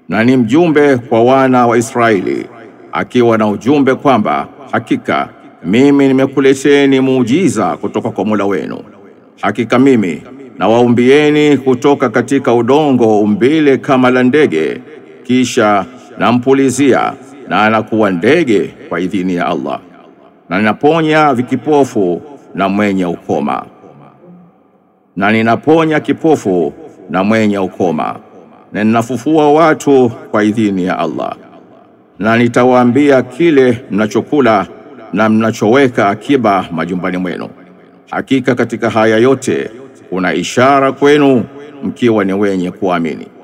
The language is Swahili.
na ni mjumbe kwa wana wa Israeli, akiwa na ujumbe kwamba hakika mimi nimekuleteni muujiza kutoka kwa Mola wenu. Hakika mimi na waumbieni kutoka katika udongo umbile kama la ndege, kisha nampulizia na anakuwa ndege kwa idhini ya Allah, na ninaponya vikipofu na mwenye ukoma, na ninaponya kipofu na mwenye ukoma, na ninafufua watu kwa idhini ya Allah, na nitawaambia kile mnachokula na mnachoweka akiba majumbani mwenu. Hakika katika haya yote kuna ishara kwenu mkiwa ni wenye kuamini.